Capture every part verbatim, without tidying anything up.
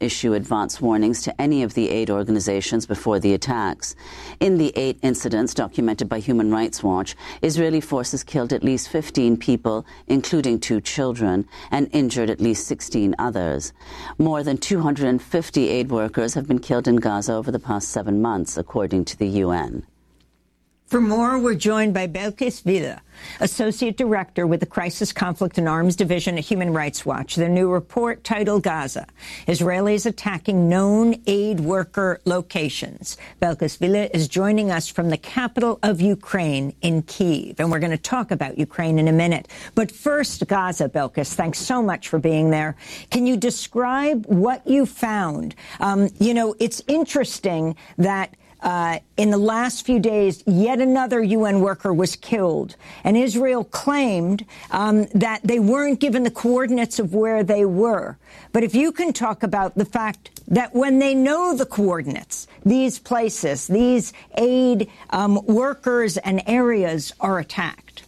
issue advance warnings to any of the aid organizations before the attacks. In the eight incidents documented by Human Rights Watch, Israeli forces killed at least fifteen people, including two children, and injured at least sixteen others. More than two hundred fifty aid workers have been killed in Gaza over the past seven months, according to the U N. For more, we're joined by Belkis Villa, Associate Director with the Crisis, Conflict and Arms Division at Human Rights Watch. Their new report titled Gaza, Israelis Attacking Known Aid Worker Locations. Belkis Villa is joining us from the capital of Ukraine in Kyiv, and we're going to talk about Ukraine in a minute. But first, Gaza, Belkis, thanks so much for being there. Can you describe what you found? Um, you know, it's interesting that Uh, in the last few days, yet another U N worker was killed. And Israel claimed um, that they weren't given the coordinates of where they were. But if you can talk about the fact that when they know the coordinates, these places, these aid um, workers and areas are attacked.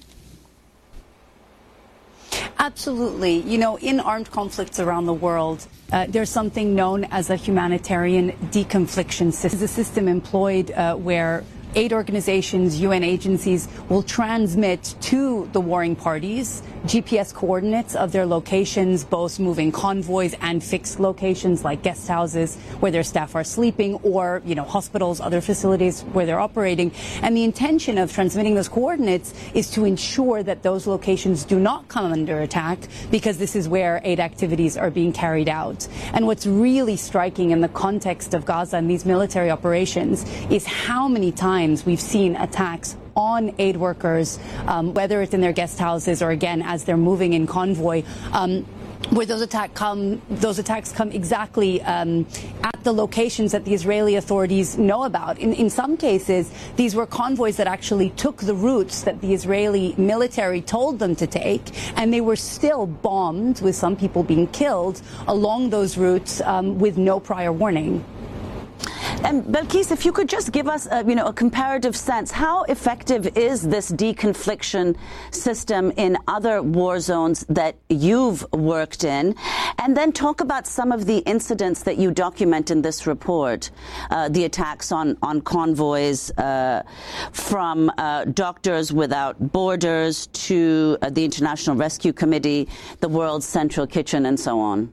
Absolutely. You know, in armed conflicts around the world, Uh, there's something known as a humanitarian deconfliction system. It's a system employed uh, where aid organizations, U N agencies will transmit to the warring parties G P S coordinates of their locations, both moving convoys and fixed locations like guest houses where their staff are sleeping, or, you know, hospitals, other facilities where they're operating. And the intention of transmitting those coordinates is to ensure that those locations do not come under attack, because this is where aid activities are being carried out. And what's really striking in the context of Gaza and these military operations is how many times we've seen attacks on aid workers, um, whether it's in their guest houses or, again, as they're moving in convoy, um, where those attack come, those attacks come exactly um, at the locations that the Israeli authorities know about. In, in some cases, these were convoys that actually took the routes that the Israeli military told them to take, and they were still bombed, with some people being killed along those routes um, with no prior warning. And Belkis, if you could just give us, a, you know, a comparative sense, how effective is this deconfliction system in other war zones that you've worked in? And then talk about some of the incidents that you document in this report, uh, the attacks on, on convoys, uh, from uh, Doctors Without Borders to uh, the International Rescue Committee, the World Central Kitchen, and so on.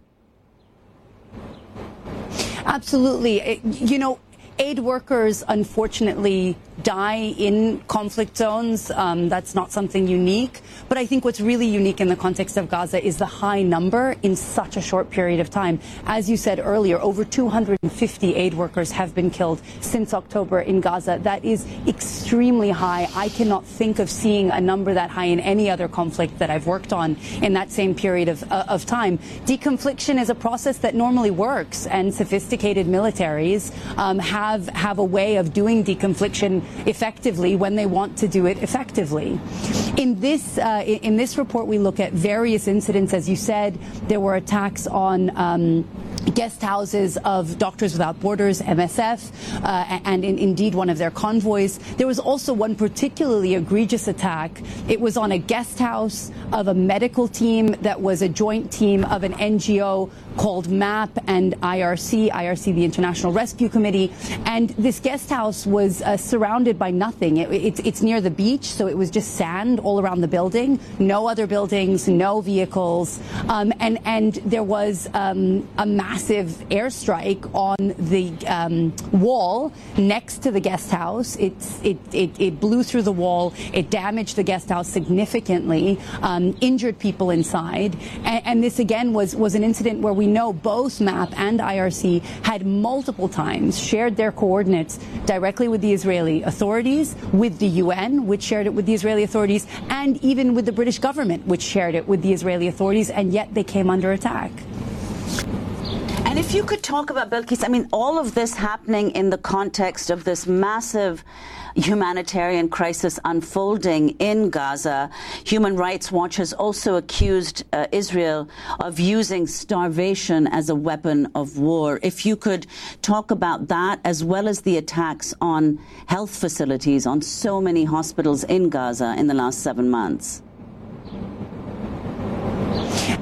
Absolutely. It, you know, aid workers, unfortunately, die in conflict zones. Um, that's not something unique. But I think what's really unique in the context of Gaza is the high number in such a short period of time. As you said earlier, over two hundred fifty aid workers have been killed since October in Gaza. That is extremely high. I cannot think of seeing a number that high in any other conflict that I've worked on in that same period of, uh, of time. Deconfliction is a process that normally works, and sophisticated militaries um, have, have a way of doing deconfliction effectively when they want to do it effectively. In this uh, in this report, we look at various incidents. As you said, there were attacks on um, guest houses of Doctors Without Borders, M S F, uh, and in, indeed one of their convoys. There was also one particularly egregious attack. It was on a guest house of a medical team that was a joint team of an N G O called MAP and I R C, I R C, the International Rescue Committee. And this guest house was uh, surrounded by nothing. It, it, it's near the beach, so it was just sand all around the building, no other buildings, no vehicles. Um, and, and there was um, a massive airstrike on the um, wall next to the guest house. It's, it, it, it blew through the wall. It damaged the guest house significantly, um, injured people inside. And, and this, again, was, was an incident where we know both MAP and I R C had multiple times shared their coordinates directly with the Israeli authorities, with the U N, which shared it with the Israeli authorities, and even with the British government, which shared it with the Israeli authorities, and yet they came under attack. And if you could talk about, Belkis, I mean, all of this happening in the context of this massive humanitarian crisis unfolding in Gaza. Human Rights Watch has also accused uh, Israel of using starvation as a weapon of war. If you could talk about that, as well as the attacks on health facilities, on so many hospitals in Gaza in the last seven months.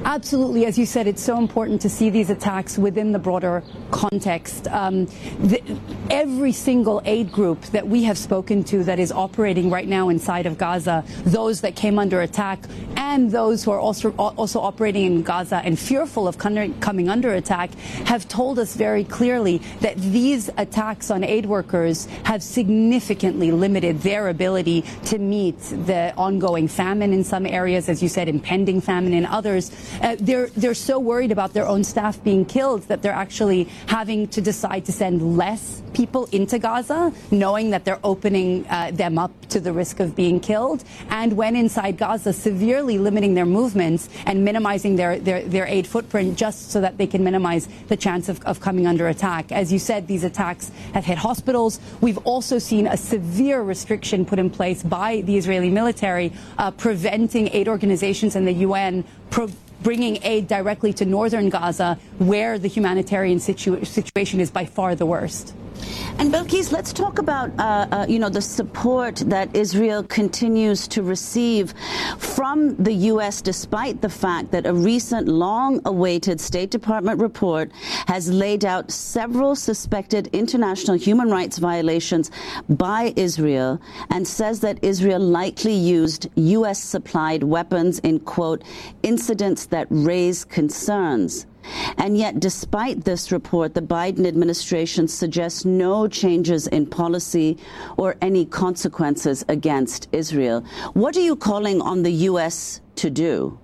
Absolutely. As you said, it's so important to see these attacks within the broader context. Um, the, every single aid group that we have spoken to that is operating right now inside of Gaza, those that came under attack and those who are also, also operating in Gaza and fearful of coming under attack, have told us very clearly that these attacks on aid workers have significantly limited their ability to meet the ongoing famine in some areas, as you said, impending famine in others. Uh, they're they're so worried about their own staff being killed that they're actually having to decide to send less people into Gaza, knowing that they're opening uh, them up to the risk of being killed. And when inside Gaza, severely limiting their movements and minimizing their, their, their aid footprint just so that they can minimize the chance of, of coming under attack. As you said, these attacks have hit hospitals. We've also seen a severe restriction put in place by the Israeli military, uh, preventing aid organizations and the U N pro bringing aid directly to northern Gaza, where the humanitarian situ situation is by far the worst. And Bilquis, let's talk about, uh, uh, you know, the support that Israel continues to receive from the U S, despite the fact that a recent long-awaited State Department report has laid out several suspected international human rights violations by Israel and says that Israel likely used U S-supplied weapons in, quote, incidents that raise concerns. And yet, despite this report, the Biden administration suggests no changes in policy or any consequences against Israel. What are you calling on the U S to do?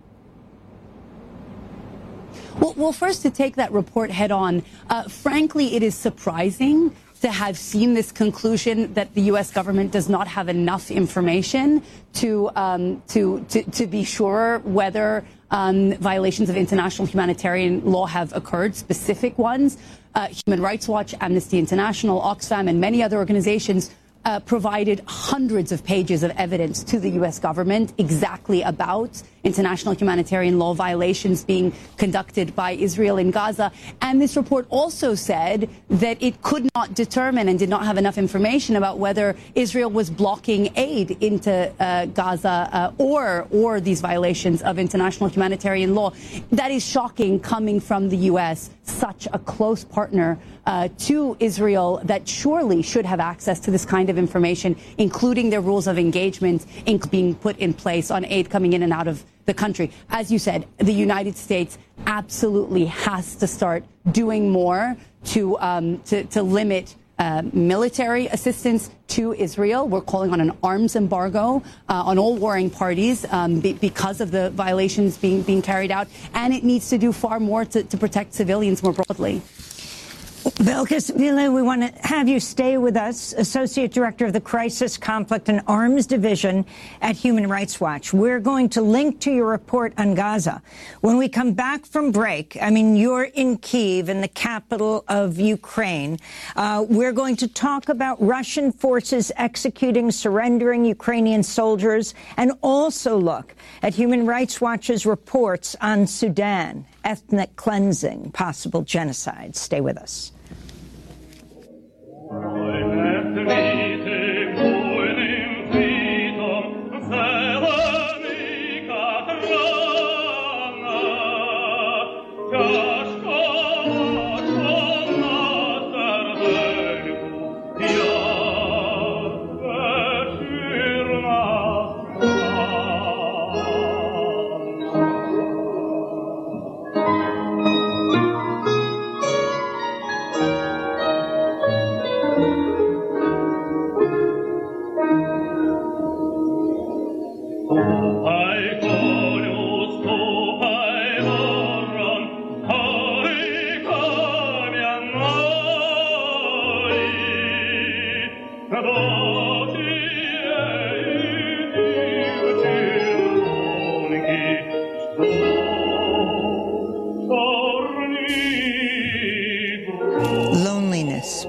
Well, well first, to take that report head on, uh, frankly, it is surprising to have seen this conclusion that the U S government does not have enough information to um, to, to to be sure whether um, violations of international humanitarian law have occurred, specific ones. Uh, Human Rights Watch, Amnesty International, Oxfam, and many other organizations Uh, provided hundreds of pages of evidence to the U S government exactly about international humanitarian law violations being conducted by Israel in Gaza. And this report also said that it could not determine and did not have enough information about whether Israel was blocking aid into uh, Gaza uh, or or these violations of international humanitarian law. That is shocking, coming from the U S, such a close partner uh, to Israel that surely should have access to this kind of information, including their rules of engagement being put in place on aid coming in and out of the country. As you said, the United States absolutely has to start doing more to um, to, to limit uh, military assistance to Israel. We're calling on an arms embargo uh, on all warring parties um, be because of the violations being being carried out, and it needs to do far more to, to protect civilians more broadly. Bilquis Vila, we want to have you stay with us, Associate Director of the Crisis, Conflict and Arms Division at Human Rights Watch. We're going to link to your report on Gaza. When we come back from break, I mean, you're in Kyiv, in the capital of Ukraine. Uh, we're going to talk about Russian forces executing, surrendering Ukrainian soldiers, and also look at Human Rights Watch's reports on Sudan, ethnic cleansing, possible genocide. Stay with us.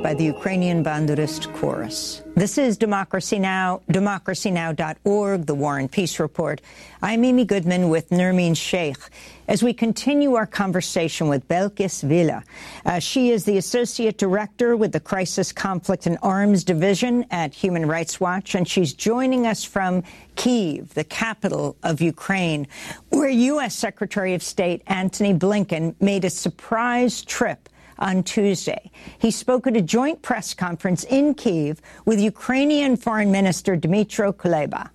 by the Ukrainian Bandurist Chorus. This is Democracy Now!, democracy now dot org, the War and Peace Report. I'm Amy Goodman with Nermeen Sheikh. As we continue our conversation with Belkis Villa, uh, she is the Associate Director with the Crisis, Conflict and Arms Division at Human Rights Watch, and she's joining us from Kyiv, the capital of Ukraine, where U S Secretary of State Antony Blinken made a surprise trip on Tuesday. He spoke at a joint press conference in Kyiv with Ukrainian Foreign Minister Dmytro Kuleba.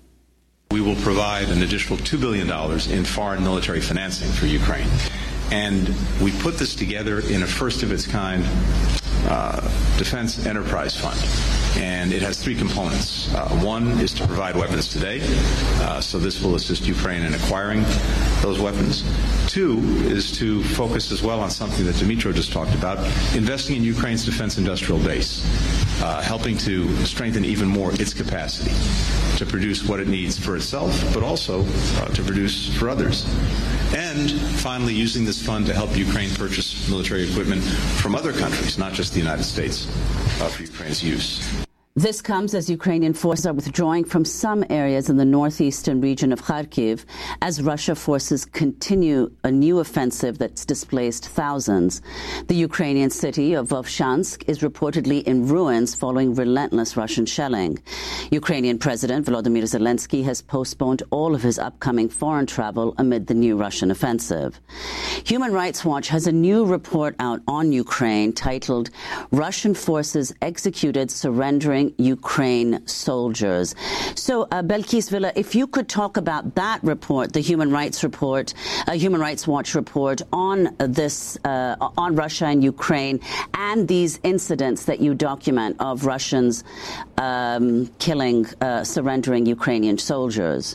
We will provide an additional two billion dollars in foreign military financing for Ukraine. And we put this together in a first-of-its-kind uh, defense enterprise fund. And it has three components. Uh, one is to provide weapons today, uh, so this will assist Ukraine in acquiring those weapons. Two is to focus as well on something that Dmytro just talked about, investing in Ukraine's defense industrial base, uh, helping to strengthen even more its capacity to produce what it needs for itself, but also uh, to produce for others. And finally, using this fund to help Ukraine purchase military equipment from other countries, not just the United States, uh, for Ukraine's use. This comes as Ukrainian forces are withdrawing from some areas in the northeastern region of Kharkiv as Russia forces continue a new offensive that's displaced thousands. The Ukrainian city of Vovchansk is reportedly in ruins following relentless Russian shelling. Ukrainian President Volodymyr Zelensky has postponed all of his upcoming foreign travel amid the new Russian offensive. Human Rights Watch has a new report out on Ukraine titled "Russian Forces Executed Surrendering Ukraine Soldiers." So, uh, Belkis Villa, if you could talk about that report, the Human Rights Report, uh, Human Rights Watch report on this, uh, on Russia and Ukraine, and these incidents that you document of Russians um, killing, uh, surrendering Ukrainian soldiers.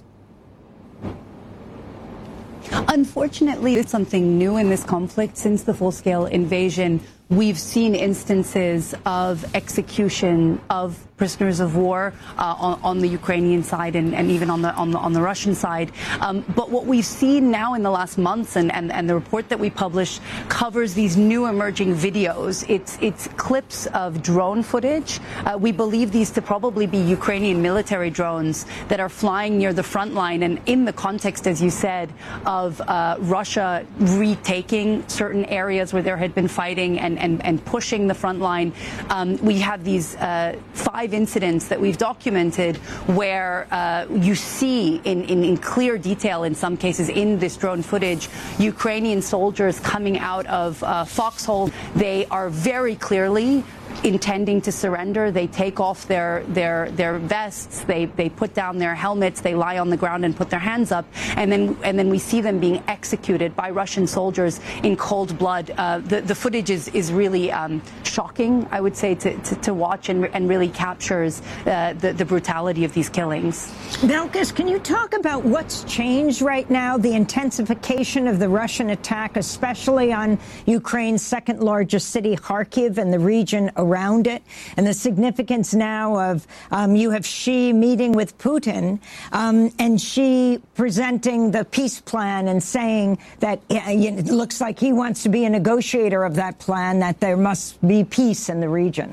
Unfortunately, it's something new in this conflict. Since the full-scale invasion, we've seen instances of execution of prisoners of war uh, on, on the Ukrainian side and, and even on the, on the on the Russian side. Um, but what we've seen now in the last months, and, and, and the report that we published covers these new emerging videos. It's it's clips of drone footage. Uh, we believe these to probably be Ukrainian military drones that are flying near the front line, and in the context, as you said, of uh, Russia retaking certain areas where there had been fighting and and, and pushing the front line. Um, we have these uh, five incidents that we've documented where uh, you see in, in, in clear detail, in some cases in this drone footage, Ukrainian soldiers coming out of uh, foxhole. They are very clearly intending to surrender. They take off their their their vests, they they put down their helmets, they lie on the ground and put their hands up, and then and then we see them being executed by Russian soldiers in cold blood. Uh, the the footage is is really um, shocking, I would say, to to, to watch, and and really captures uh, the the brutality of these killings. Belkis, can you talk about what's changed right now? The intensification of the Russian attack, especially on Ukraine's second largest city, Kharkiv, and the region around it, and the significance now of um, you have Xi meeting with Putin, um, and Xi presenting the peace plan and saying that uh, it looks like he wants to be a negotiator of that plan, that there must be peace in the region.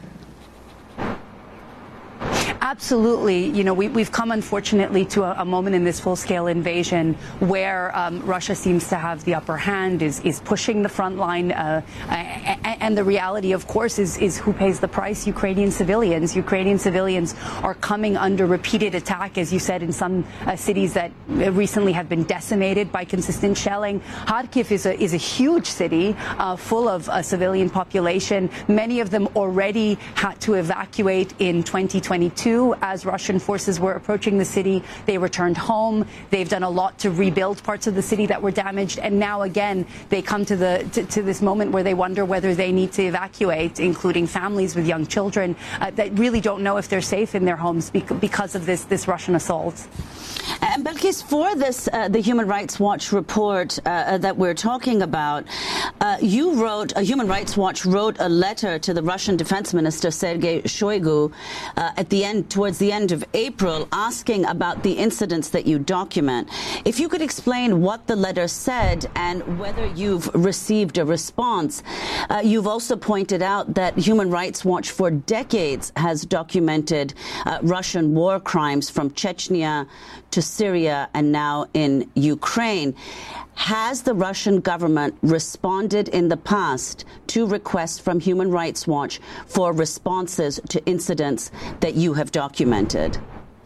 Absolutely. You know, we, we've come, unfortunately, to a, a moment in this full-scale invasion where um, Russia seems to have the upper hand, is, is pushing the front line. Uh, and, and the reality, of course, is, is who pays the price? Ukrainian civilians. Ukrainian civilians are coming under repeated attack, as you said, in some uh, cities that recently have been decimated by consistent shelling. Kharkiv is a, is a huge city uh, full of a civilian population. Many of them already had to evacuate in twenty twenty-two. As Russian forces were approaching the city, they returned home. They've done a lot to rebuild parts of the city that were damaged, and now again they come to the to, to this moment where they wonder whether they need to evacuate, including families with young children uh, that really don't know if they're safe in their homes because of this this Russian assault. And Belkis, for this, uh, the Human Rights Watch report uh, that we're talking about, uh, you wrote, uh, Human Rights Watch wrote a letter to the Russian Defense Minister Sergei Shoigu uh, at the end, towards the end of April, asking about the incidents that you document. If you could explain what the letter said and whether you've received a response. Uh, you've you've also pointed out that Human Rights Watch for decades has documented uh, Russian war crimes from Chechnya to Syria and now in Ukraine. Has the Russian government responded in the past to requests from Human Rights Watch for responses to incidents that you have documented?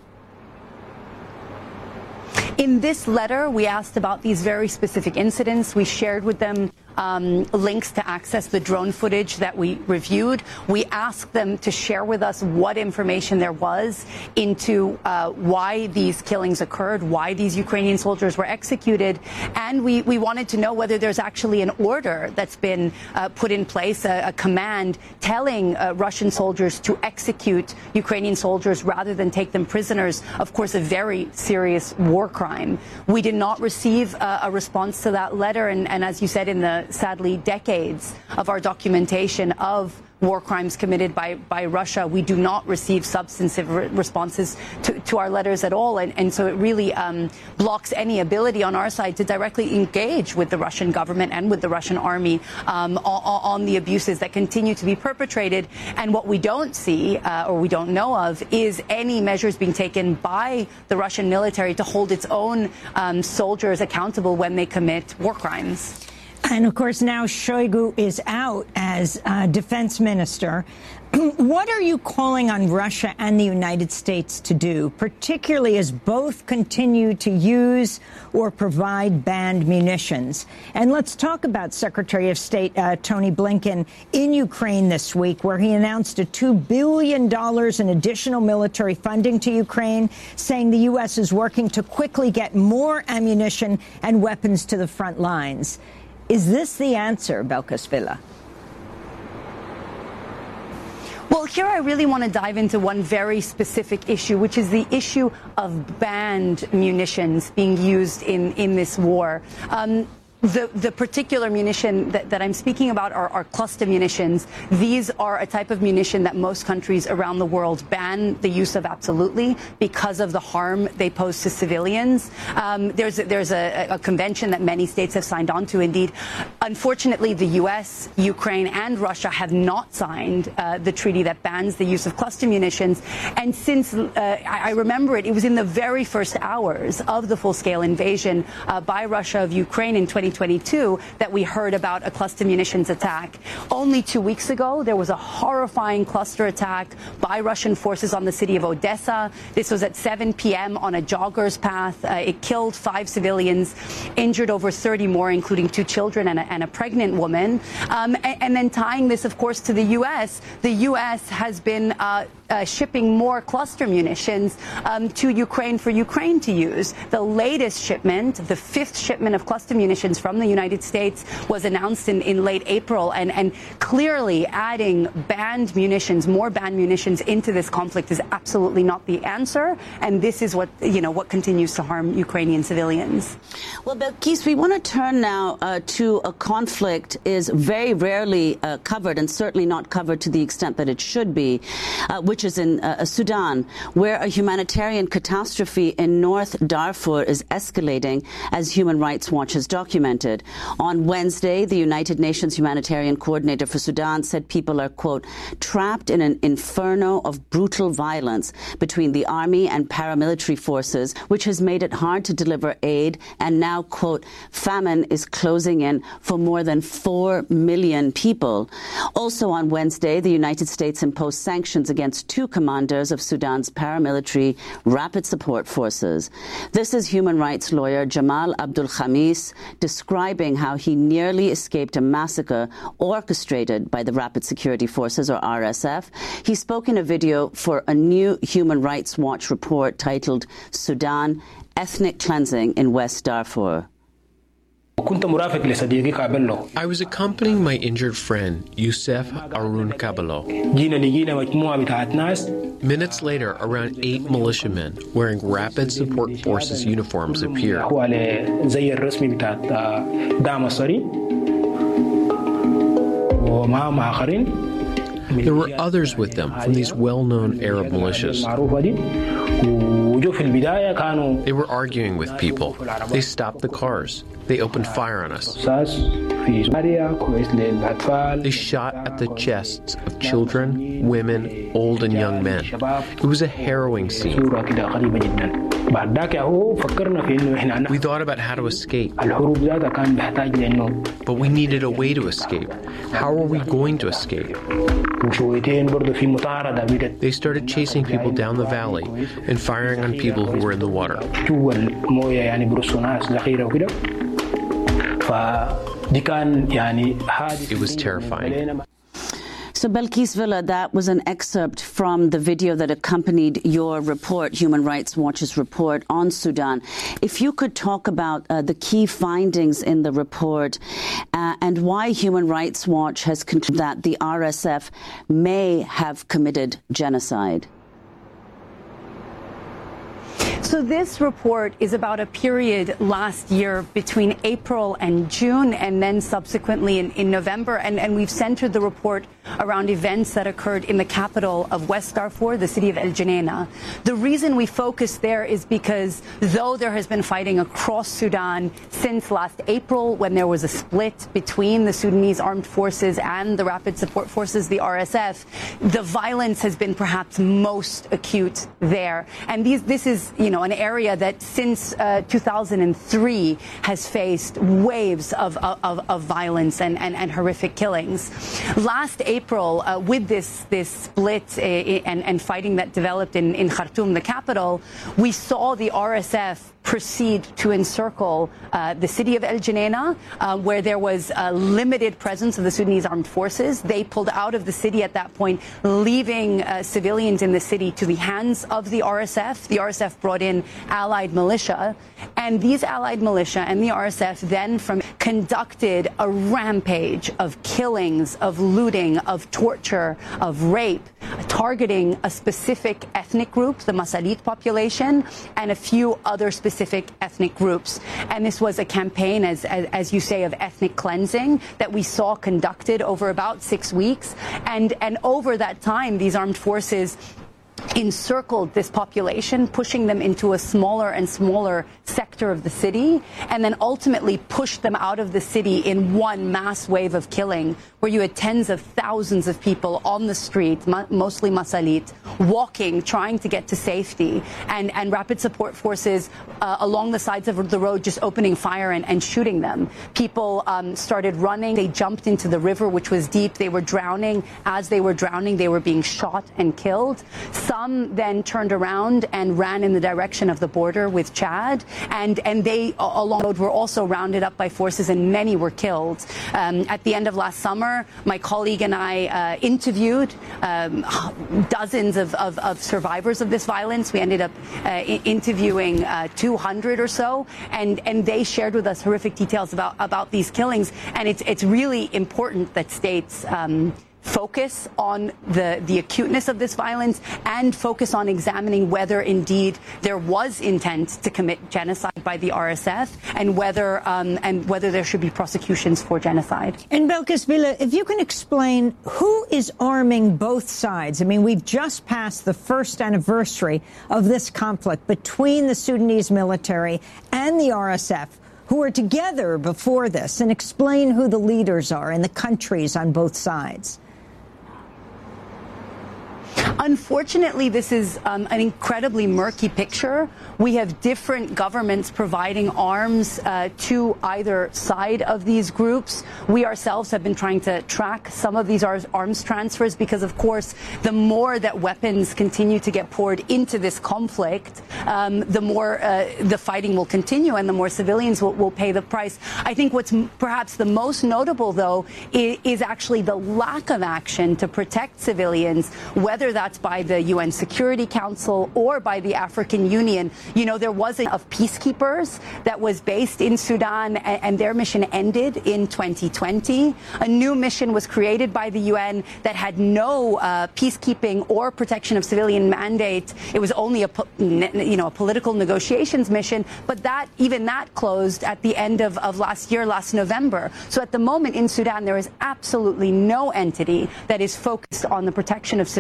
In this letter, we asked about these very specific incidents. We shared with them um, links to access the drone footage that we reviewed. We asked them to share with us what information there was into uh, why these killings occurred, why these Ukrainian soldiers were executed, and we, we wanted to know whether there's actually an order that's been uh, put in place, a, a command telling uh, Russian soldiers to execute Ukrainian soldiers rather than take them prisoners. Of course, a very serious war crime. We did not receive uh, a response to that letter, and, and as you said, in the sadly decades of our documentation of war crimes committed by, by Russia, we do not receive substantive re responses to, to our letters at all. And, and so it really um, blocks any ability on our side to directly engage with the Russian government and with the Russian army um, on, on the abuses that continue to be perpetrated. And what we don't see uh, or we don't know of is any measures being taken by the Russian military to hold its own um, soldiers accountable when they commit war crimes. And, of course, now Shoigu is out as uh, defense minister. What are you calling on Russia and the United States to do, particularly as both continue to use or provide banned munitions? And let's talk about Secretary of State uh, Tony Blinken in Ukraine this week, where he announced a two billion dollars in additional military funding to Ukraine, saying the U S is working to quickly get more ammunition and weapons to the front lines. Is this the answer, Belkis Villa? Well, here I really want to dive into one very specific issue, which is the issue of banned munitions being used in, in this war. Um, The, the particular munition that, that I'm speaking about are, are cluster munitions. These are a type of munition that most countries around the world ban the use of absolutely because of the harm they pose to civilians. Um, there's there's a, a convention that many states have signed on to, indeed. Unfortunately, the U S, Ukraine, and Russia have not signed uh, the treaty that bans the use of cluster munitions. And since uh, I, I remember it, it was in the very first hours of the full-scale invasion uh, by Russia of Ukraine in twenty twenty-two that we heard about a cluster munitions attack. Only two weeks ago, there was a horrifying cluster attack by Russian forces on the city of Odessa. This was at seven p m on a jogger's path. Uh, it killed five civilians, injured over thirty more, including two children and a, and a pregnant woman. Um, and, and then tying this, of course, to the U S, the U S has been uh, uh, shipping more cluster munitions um, to Ukraine for Ukraine to use. The latest shipment, the fifth shipment of cluster munitions from the United States, was announced in, in late April, and, and clearly adding banned munitions, more banned munitions into this conflict is absolutely not the answer, and this is what, you know, what continues to harm Ukrainian civilians. Well, Belkis, we want to turn now uh, to a conflict is very rarely uh, covered, and certainly not covered to the extent that it should be, uh, which is in uh, Sudan, where a humanitarian catastrophe in North Darfur is escalating, as Human Rights Watch has documented. On Wednesday, the United Nations humanitarian coordinator for Sudan said people are, quote, trapped in an inferno of brutal violence between the army and paramilitary forces, which has made it hard to deliver aid, and now, quote, famine is closing in for more than four million people. Also on Wednesday, the United States imposed sanctions against two commanders of Sudan's paramilitary rapid support forces. This is human rights lawyer Jamal Abdul Khamis describing how he nearly escaped a massacre orchestrated by the Rapid Security Forces, or R S F. He spoke in a video for a new Human Rights Watch report titled Sudan, Ethnic Cleansing in West Darfur. I was accompanying my injured friend, Youssef Arun Kabalo. Minutes later, around eight militiamen wearing Rapid Support Forces uniforms appeared. There were others with them from these well-known Arab militias. They were arguing with people. They stopped the cars. They opened fire on us. They shot at the chests of children, women, old and young men. It was a harrowing scene. We thought about how to escape, but we needed a way to escape. How are we going to escape? They started chasing people down the valley and firing on people who were in the water. It was terrifying. So, Belkis Villa, that was an excerpt from the video that accompanied your report, Human Rights Watch's report on Sudan. If you could talk about uh, the key findings in the report uh, and why Human Rights Watch has concluded that the R S F may have committed genocide. So this report is about a period last year between April and June and then subsequently in, in November. And, and we've centered the report around events that occurred in the capital of West Darfur, the city of El Geneina. The reason we focus there is because though there has been fighting across Sudan since last April when there was a split between the Sudanese armed forces and the Rapid Support Forces, the R S F, the violence has been perhaps most acute there. And these, this is, you know, an area that since uh, two thousand three has faced waves of, of, of violence and, and, and horrific killings. Last April, uh, with this, this split uh, and, and fighting that developed in, in Khartoum, the capital, we saw the R S F proceed to encircle uh, the city of El Geneina, uh, where there was a limited presence of the Sudanese armed forces. They pulled out of the city at that point, leaving uh, civilians in the city to the hands of the R S F. The R S F brought in allied militia, and these allied militia and the R S F then from conducted a rampage of killings, of looting, of torture, of rape, targeting a specific ethnic group, the Masalit population, and a few other specific specific ethnic groups. And this was a campaign, as, as, as you say, of ethnic cleansing that we saw conducted over about six weeks. And, and over that time, these armed forces encircled this population, pushing them into a smaller and smaller sector of the city, and then ultimately pushed them out of the city in one mass wave of killing, where you had tens of thousands of people on the street, mostly Masalit, walking, trying to get to safety, and, and Rapid Support Forces uh, along the sides of the road just opening fire and, and shooting them. People um, started running. They jumped into the river, which was deep. They were drowning. As they were drowning, they were being shot and killed. Some then turned around and ran in the direction of the border with Chad, and, and they, along the road, were also rounded up by forces, and many were killed. Um, at the end of last summer, my colleague and I uh, interviewed um, dozens of, of, of survivors of this violence. We ended up uh, interviewing uh, two hundred or so, and, and they shared with us horrific details about, about these killings. And it's, it's really important that states um, focus on the, the acuteness of this violence and focus on examining whether indeed there was intent to commit genocide by the R S F and whether um, and whether there should be prosecutions for genocide. And Belkis Villa, if you can explain who is arming both sides. I mean, we've just passed the first anniversary of this conflict between the Sudanese military and the R S F, who were together before this, and explain who the leaders are and the countries on both sides. Unfortunately, this is um, an incredibly murky picture. We have different governments providing arms uh, to either side of these groups. We ourselves have been trying to track some of these arms transfers because, of course, the more that weapons continue to get poured into this conflict, um, the more uh, the fighting will continue and the more civilians will, will pay the price. I think what's perhaps the most notable, though, is, is actually the lack of action to protect civilians, whether that's by the U N Security Council or by the African Union. You know, there was a of peacekeepers that was based in Sudan, and, and their mission ended in twenty twenty. A new mission was created by the U N that had no uh, peacekeeping or protection of civilian mandate. It was only a, you know, a political negotiations mission, but that even that closed at the end of, of last year, last November. So at the moment in Sudan, there is absolutely no entity that is focused on the protection of civilians.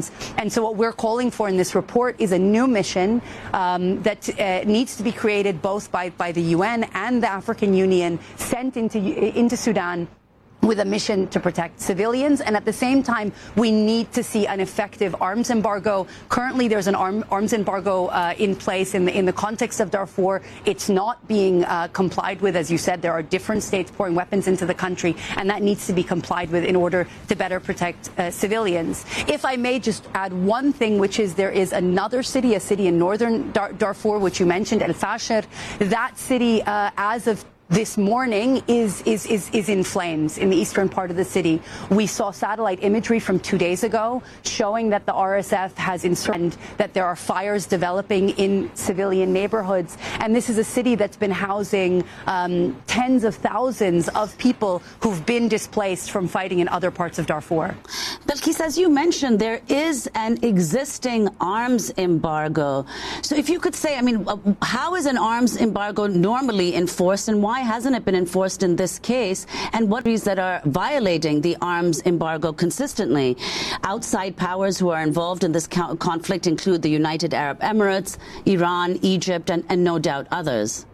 civilians. And so what we're calling for in this report is a new mission um, that uh, needs to be created both by, by the U N and the African Union, sent into, into Sudan with a mission to protect civilians. And at the same time, we need to see an effective arms embargo. Currently, there's an arm, arms embargo uh, in place in the, in the context of Darfur. It's not being uh, complied with. As you said, there are different states pouring weapons into the country, and that needs to be complied with in order to better protect uh, civilians. If I may just add one thing, which is there is another city, a city in northern Dar- Darfur, which you mentioned, El Fasher. That city, uh, as of this morning is, is, is, is in flames in the eastern part of the city. We saw satellite imagery from two days ago showing that the R S F has inserted that there are fires developing in civilian neighborhoods. And this is a city that's been housing um, tens of thousands of people who've been displaced from fighting in other parts of Darfur. Belkis, as you mentioned, there is an existing arms embargo. So if you could say, I mean, how is an arms embargo normally enforced, and why Why hasn't it been enforced in this case? And what countries that are violating the arms embargo consistently? Outside powers who are involved in this co- conflict include the United Arab Emirates, Iran, Egypt, and, and no doubt others.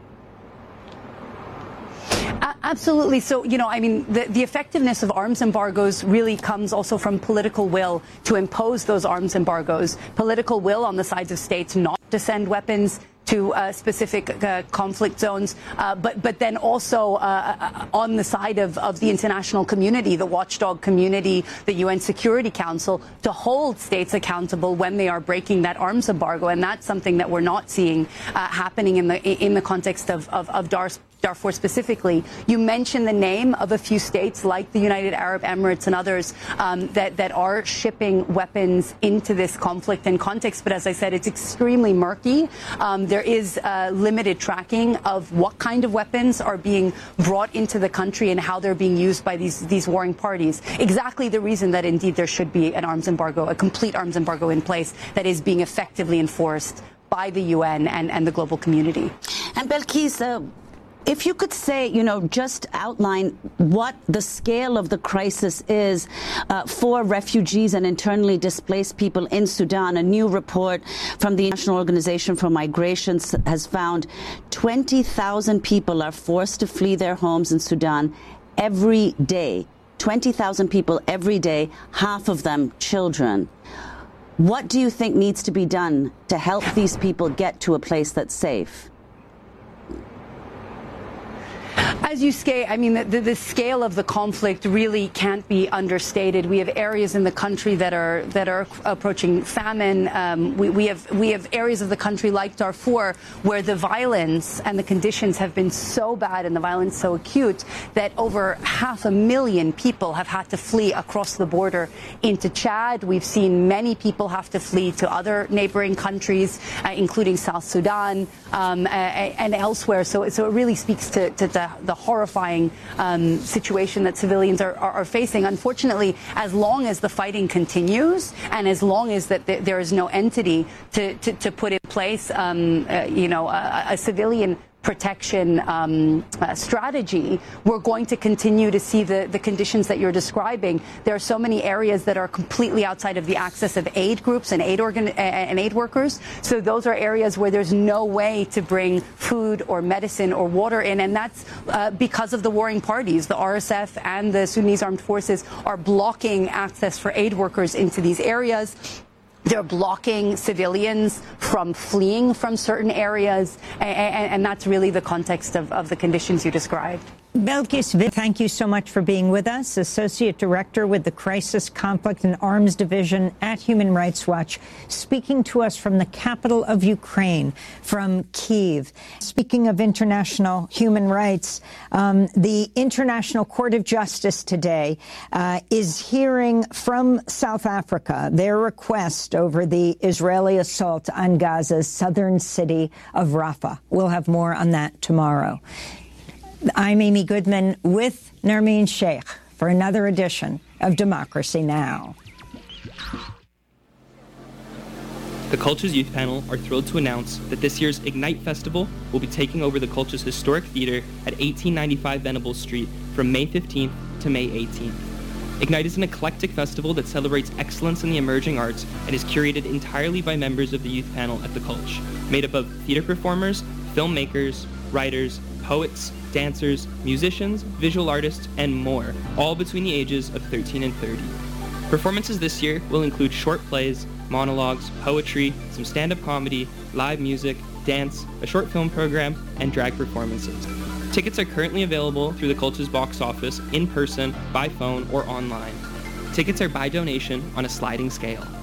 Absolutely. So, you know, I mean, the, the effectiveness of arms embargoes really comes also from political will to impose those arms embargoes. Political will on the sides of states not to send weapons to uh, specific uh, conflict zones, uh, but but then also uh, on the side of, of the international community, the watchdog community, the U N Security Council, to hold states accountable when they are breaking that arms embargo, and that's something that we're not seeing uh, happening in the in the context of of, of Darfur. Darfur specifically. You mentioned the name of a few states like the United Arab Emirates and others um, that, that are shipping weapons into this conflict and context. But as I said, it's extremely murky. Um, there is uh, limited tracking of what kind of weapons are being brought into the country and how they're being used by these, these warring parties. Exactly the reason that indeed there should be an arms embargo, a complete arms embargo in place that is being effectively enforced by the U N and, and the global community. And Belkis, uh if you could say, you know, just outline what the scale of the crisis is uh, for refugees and internally displaced people in Sudan. A new report from the National Organization for Migration has found twenty thousand people are forced to flee their homes in Sudan every day. twenty thousand people every day, half of them children. What do you think needs to be done to help these people get to a place that's safe? As you say, I mean, the, the, the scale of the conflict really can't be understated. We have areas in the country that are that are approaching famine. Um, we, we have we have areas of the country like Darfur where the violence and the conditions have been so bad and the violence so acute that over half a million people have had to flee across the border into Chad. We've seen many people have to flee to other neighboring countries, uh, including South Sudan um, and elsewhere. So, so it really speaks to, to the the horrifying um, situation that civilians are, are, are facing. Unfortunately, as long as the fighting continues and as long as that th- there is no entity to, to, to put in place, um, uh, you know, a, a civilian protection um, uh, strategy, we're going to continue to see the, the conditions that you're describing. There are so many areas that are completely outside of the access of aid groups and aid organ- and aid workers. So those are areas where there's no way to bring food or medicine or water in, and that's uh, because of the warring parties. The R S F and the Sudanese armed forces are blocking access for aid workers into these areas. They're blocking civilians from fleeing from certain areas, and, and, and that's really the context of, of the conditions you described. Belkis Vidh, thank you so much for being with us. Associate Director with the Crisis, Conflict and Arms Division at Human Rights Watch, speaking to us from the capital of Ukraine, from Kyiv. Speaking of international human rights, um, the International Court of Justice today uh, is hearing from South Africa their request over the Israeli assault on Gaza's southern city of Rafah. We'll have more on that tomorrow. I'm Amy Goodman with Nermeen Sheikh for another edition of Democracy Now! The Culture's Youth Panel are thrilled to announce that this year's Ignite Festival will be taking over the Culture's historic theater at eighteen ninety-five Venables Street from May fifteenth to May eighteenth. Ignite is an eclectic festival that celebrates excellence in the emerging arts and is curated entirely by members of the youth panel at the Cultch, made up of theater performers, filmmakers, writers, poets, dancers, musicians, visual artists, and more, all between the ages of thirteen and thirty. Performances this year will include short plays, monologues, poetry, some stand-up comedy, live music, dance, a short film program, and drag performances. Tickets are currently available through the Cultch's box office, in person, by phone, or online. Tickets are by donation on a sliding scale.